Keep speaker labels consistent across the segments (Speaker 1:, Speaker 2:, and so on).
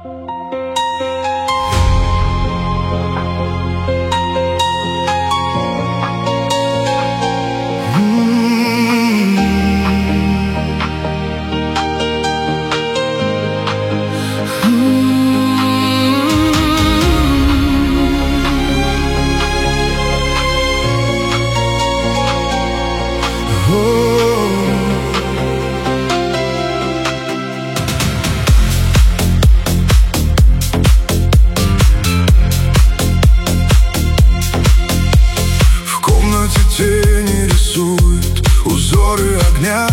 Speaker 1: Тени рисуют узоры огня.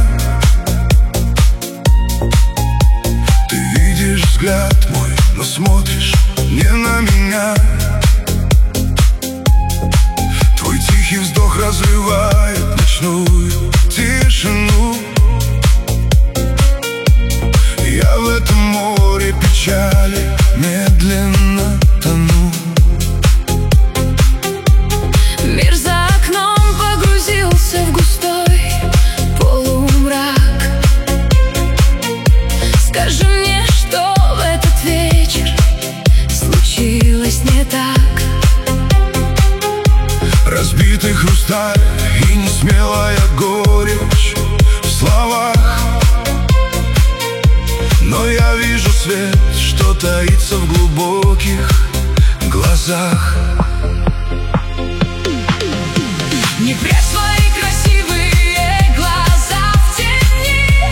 Speaker 1: Ты видишь взгляд мой, но смотришь не на меня. Твой тихий вздох разрывает ночную тишину. Я в этом море печали медленно тону.
Speaker 2: Мир за окном погрузился в густой полумрак. Скажи мне, что в этот вечер случилось не так?
Speaker 1: Разбитый хрусталь и несмелая горечь в словах. Но я вижу свет, что таится в глубоких глазах.
Speaker 2: Не прячь свои красивые глаза в тени.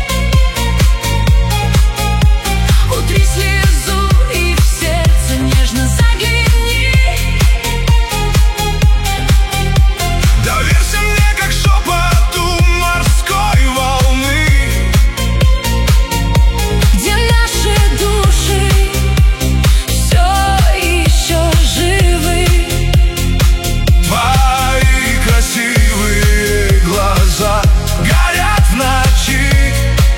Speaker 2: Утри слезу и в сердце нежно загляни.
Speaker 1: Доверься мне, как шепоту морской волны,
Speaker 2: Где наши души все еще живы.
Speaker 1: твои красивые глаза горят в ночи.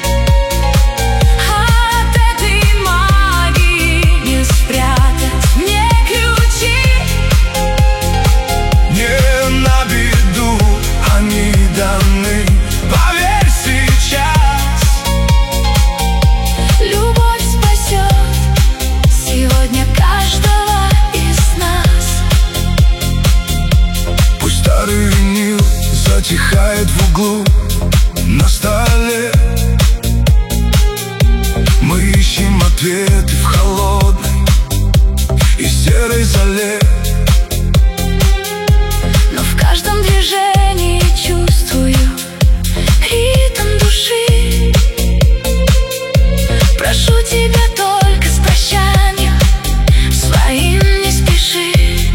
Speaker 2: От этой магии не спрятать мне ключи.
Speaker 1: Не на беду они даны, поверь сейчас.
Speaker 2: Любовь спасет сегодня каждого из нас.
Speaker 1: Пусть старый винил затихает в углу на столе. Мы ищем ответы в холодной и серой зале.
Speaker 2: Но в каждом движении чувствую ритм души. Прошу тебя только с прощанием своим не спеши.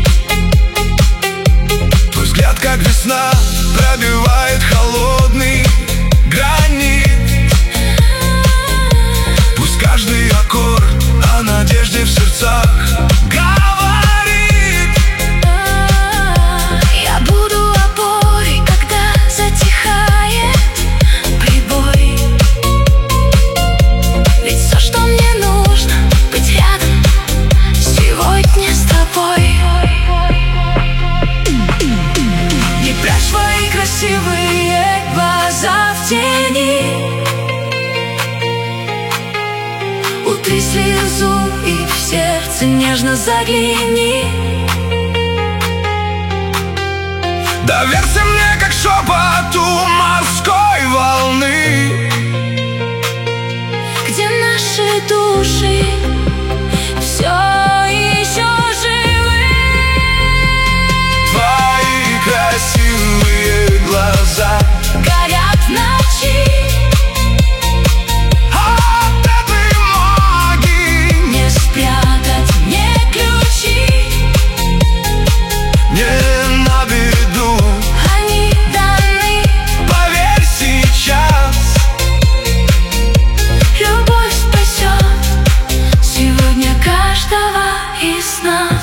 Speaker 1: Твой взгляд, как весна, пробивает холодный гранит. Пусть каждый аккорд о надежде в сердцах говорит.
Speaker 2: Я буду опорой, когда затихает прибой. Ведь все, что мне нужно, быть рядом сегодня с тобой. Не прячь свои красивые глаза в тени. Утри слезу и в сердце нежно загляни.
Speaker 1: Доверься мне, как шепоту морской волны,
Speaker 2: Где наши души все еще живы.
Speaker 1: твои красивые глаза
Speaker 2: Горят в ночи.
Speaker 1: от этой магии
Speaker 2: Не спрятать мне ключи.
Speaker 1: не на беду,
Speaker 2: Они даны.
Speaker 1: поверь сейчас.
Speaker 2: Любовь спасет сегодня каждого из нас.